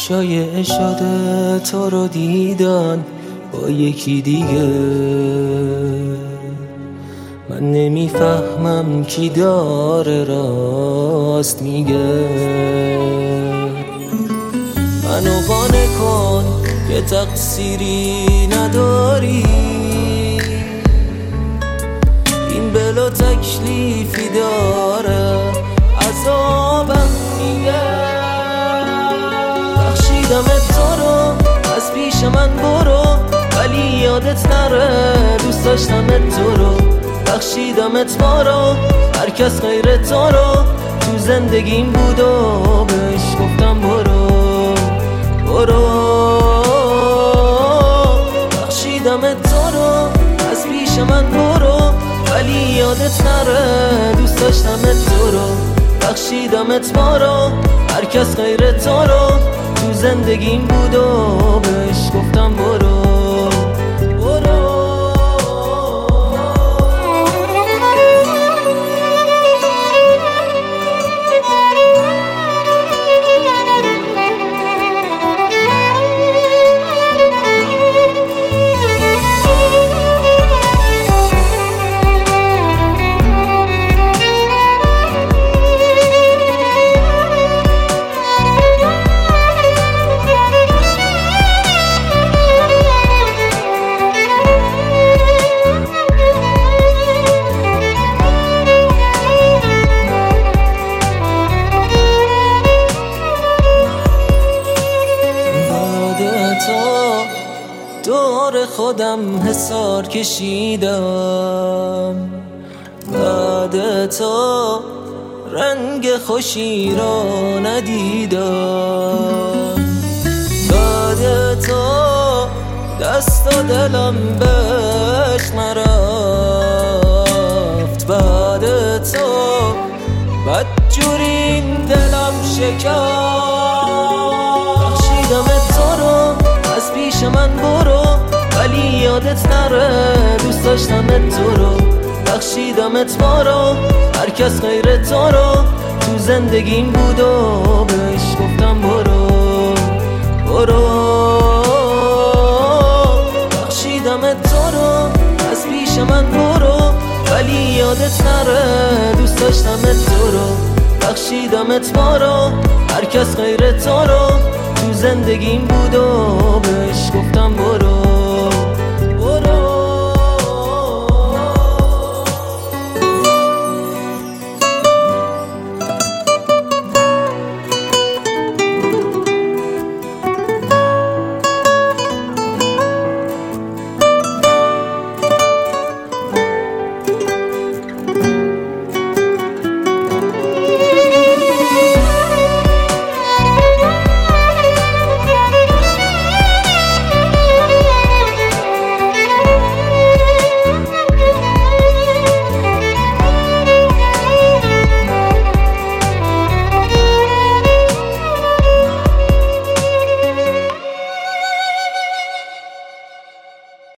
شایعه شده تو رو دیدن با یکی دیگه. من نمیفهمم کی داره راست میگه. منو قانع کن که تقصیری نداری، این بلا تکلیفی داره عذابم میگه. بخشیدم تو رو از پیش من برو، ولی یادت نره دوست داشتم تو رو. بخشیدمت ما رو هر کس غیر تو رو تو زندگیم بود و بهش گفتم برو برو. بخشیدمت تو رو از پیش من برو، ولی یادت نره دوست داشتم تو رو. بخشیدمت ما رو هر کس غیر تو رو تو زندگیم بود و بهش گفتم برو برو. دور خودم حصار کشیدم، بعد تو رنگ خوشی را ندیدم. بعد تو دست و دلم بهش نرفت، بعد تو بدجوری این دلم شکست. بخشیدمت تو رو از پیش من برو، ولی یادت نره دوست داشتم تو رو. بخشیدمت ما رو هر کس غیر تو رو تو زندگیم بود و بهش گفتم برو برو. بخشیدمت تو رو از پیش من برو، ولی یادت نره دوست داشتم تو رو. بخشیدمت ما رو هر کس غیر تو رو تو زندگیم بود و بهش گفتم برو